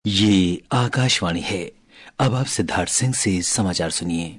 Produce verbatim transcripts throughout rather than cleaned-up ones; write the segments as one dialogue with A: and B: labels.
A: ये आकाशवाणी है। अब आप सिद्धार्थ सिंह से समाचार सुनिए।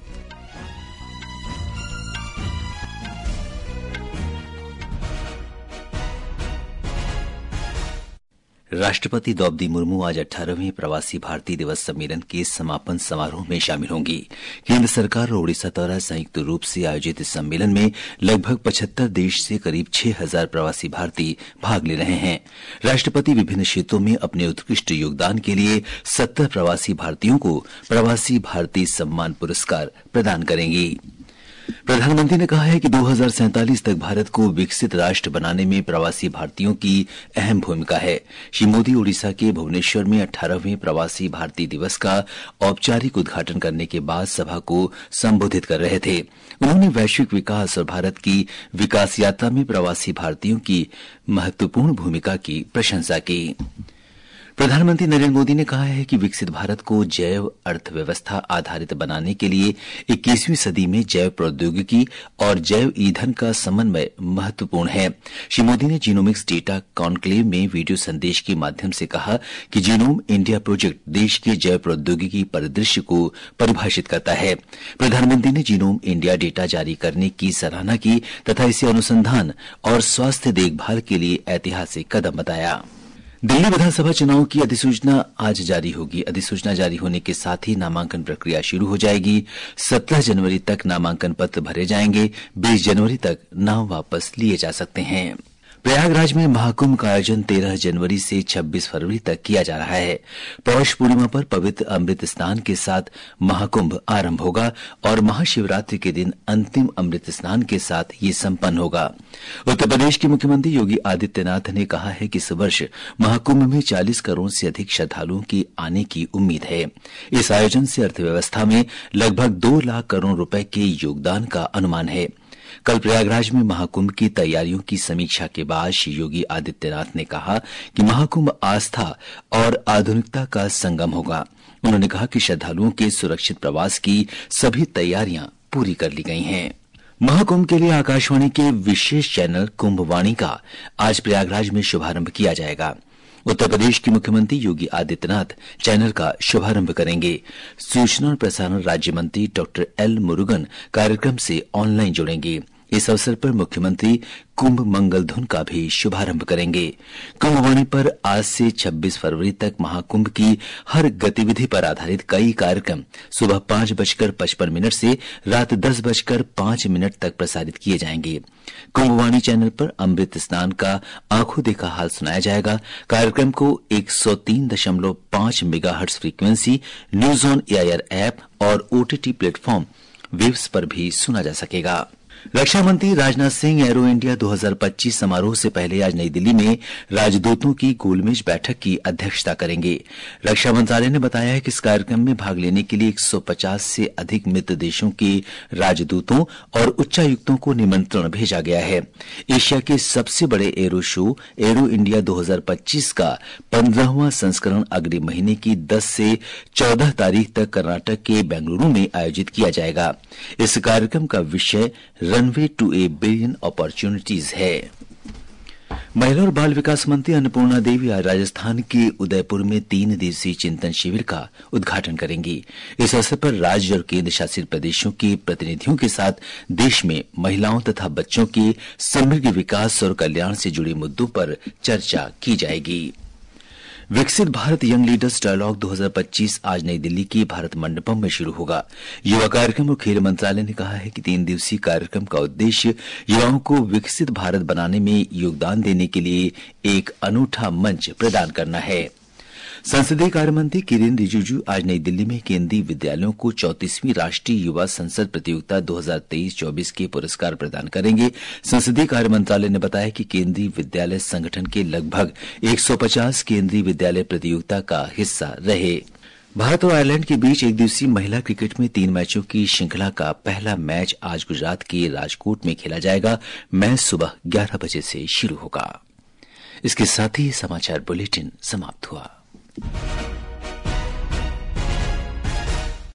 A: राष्ट्रपति द्रौपदी मुर्मू आज अठारहवें प्रवासी भारतीय दिवस सम्मेलन के समापन समारोह में शामिल होंगी। केंद्र सरकार और ओडिशा द्वारा संयुक्त रूप से आयोजित इस सम्मेलन में लगभग पचहत्तर देश से करीब छह हजार प्रवासी भारतीय भाग ले रहे हैं। राष्ट्रपति विभिन्न क्षेत्रों में अपने उत्कृष्ट योगदान के लिए सत्तर प्रवासी भारतीयों को प्रवासी भारतीय सम्मान पुरस्कार प्रदान करेंगी। प्रधानमंत्री ने कहा है कि दो हज़ार सैंतालीस तक भारत को विकसित राष्ट्र बनाने में प्रवासी भारतीयों की अहम भूमिका है। श्री मोदी ओडिशा के भुवनेश्वर में अठारहवें प्रवासी भारतीय दिवस का औपचारिक उद्घाटन करने के बाद सभा को संबोधित कर रहे थे। उन्होंने वैश्विक विकास और भारत की विकास यात्रा में प्रवासी भारतीयों की महत्वपूर्ण भूमिका की प्रशंसा की। प्रधानमंत्री नरेंद्र मोदी ने कहा है कि विकसित भारत को जैव अर्थव्यवस्था आधारित बनाने के लिए इक्कीसवीं सदी में जैव प्रौद्योगिकी और जैव ईंधन का समन्वय महत्वपूर्ण है। श्री मोदी ने जीनोमिक्स डेटा कॉन्क्लेव में वीडियो संदेश के माध्यम से कहा कि जीनोम इंडिया प्रोजेक्ट देश के जैव प्रौद्योगिकी परिदृश्य को परिभाषित करता है। प्रधानमंत्री ने जीनोम इंडिया डेटा जारी करने की सराहना की तथा इसे अनुसंधान और स्वास्थ्य देखभाल के लिए ऐतिहासिक कदम बताया। दिल्ली विधानसभा चुनाव की अधिसूचना आज जारी होगी। अधिसूचना जारी होने के साथ ही नामांकन प्रक्रिया शुरू हो जाएगी। सत्रह जनवरी तक नामांकन पत्र भरे जाएंगे। बीस जनवरी तक नाम वापस लिए जा सकते हैं। प्रयागराज में महाकुंभ का आयोजन तेरह जनवरी से छब्बीस फरवरी तक किया जा रहा है। पौष पूर्णिमा पर पवित्र अमृत स्नान के साथ महाकुंभ आरंभ होगा और महाशिवरात्रि के दिन अंतिम अमृत स्नान के साथ ये संपन्न होगा। उत्तर प्रदेश के मुख्यमंत्री योगी आदित्यनाथ ने कहा है कि इस वर्ष महाकुंभ में चालीस करोड़ से अधिक श्रद्धालुओं के आने की उम्मीद है। इस आयोजन से अर्थव्यवस्था में लगभग दो लाख करोड़ रुपए के योगदान का अनुमान है। कल प्रयागराज में महाकुंभ की तैयारियों की समीक्षा के बाद श्री योगी आदित्यनाथ ने कहा कि महाकुंभ आस्था और आधुनिकता का संगम होगा। उन्होंने कहा कि श्रद्धालुओं के सुरक्षित प्रवास की सभी तैयारियां पूरी कर ली गई हैं। महाकुंभ के लिए आकाशवाणी के विशेष चैनल कुंभवाणी का आज प्रयागराज में शुभारंभ किया जाएगा। उत्तर प्रदेश के मुख्यमंत्री योगी आदित्यनाथ चैनल का शुभारंभ करेंगे। सूचना और प्रसारण राज्य मंत्री डॉक्टर एल मुरुगन कार्यक्रम से ऑनलाइन जुड़ेंगे। इस अवसर पर मुख्यमंत्री कुंभ मंगल धुन का भी शुभारंभ करेंगे। कुंभवाणी पर आज से छब्बीस फरवरी तक महाकुंभ की हर गतिविधि पर आधारित कई कार्यक्रम सुबह पांच बजकर पचपन मिनट से रात दस बजकर पांच मिनट तक प्रसारित किए जाएंगे। कुंभवाणी चैनल पर अमृत स्नान का आंखों देखा हाल सुनाया जाएगा। कार्यक्रम को एक सौ तीन दशमलव पांच megahertz frequency, news on AIR app और ओटीटी प्लेटफॉर्म वेव्स पर भी सुना जा सकेगा। रक्षा मंत्री राजनाथ सिंह एरो इंडिया दो हज़ार पच्चीस समारोह से पहले आज नई दिल्ली में राजदूतों की गोलमेज बैठक की अध्यक्षता करेंगे। रक्षा मंत्रालय ने बताया है कि इस कार्यक्रम में भाग लेने के लिए एक सौ पचास से अधिक मित्र देशों के राजदूतों और उच्चायुक्तों को निमंत्रण भेजा गया है। एशिया के सबसे बड़े एरो शो एरो इंडिया दो हज़ार पच्चीस का पंद्रहवां संस्करण अगले महीने की दस से चौदह तारीख तक कर्नाटक के बेंगलुरु में आयोजित किया जाएगा। इस कार्यक्रम का विषय runway to a billion opportunities है। महिला और बाल विकास मंत्री अन्नपूर्णा देवी आज राजस्थान के उदयपुर में तीन दिवसीय चिंतन शिविर का उद्घाटन करेंगी। इस अवसर पर राज्य और केंद्र शासित प्रदेशों के प्रतिनिधियों के साथ देश में महिलाओं तथा बच्चों के समग्र विकास और कल्याण से जुड़े मुद्दों पर चर्चा की जाएगी। विकसित भारत यंग लीडर्स डायलॉग दो हज़ार पच्चीस आज नई दिल्ली के भारत मंडपम में शुरू होगा। युवा कार्यक्रम और खेल मंत्रालय ने कहा है कि तीन दिवसीय कार्यक्रम का उद्देश्य युवाओं को विकसित भारत बनाने में योगदान देने के लिए एक अनूठा मंच प्रदान करना है। संसदीय कार्य मंत्री किरेन रिजिजू आज नई दिल्ली में केंद्रीय विद्यालयों को चौंतीसवीं राष्ट्रीय युवा संसद प्रतियोगिता दो हज़ार तेईस चौबीस के पुरस्कार प्रदान करेंगे। संसदीय कार्य मंत्रालय ने बताया कि केंद्रीय विद्यालय संगठन के लगभग एक सौ पचास केंद्रीय विद्यालय प्रतियोगिता का हिस्सा रहे। भारत और आयरलैंड के बीच एक दिवसीय महिला क्रिकेट में तीन मैचों की श्रृंखला का पहला मैच आज गुजरात के राजकोट में खेला जाएगा। मैच सुबह ग्यारह बजे से शुरू होगा। इसके साथ ही समाचार बुलेटिन समाप्त हुआ।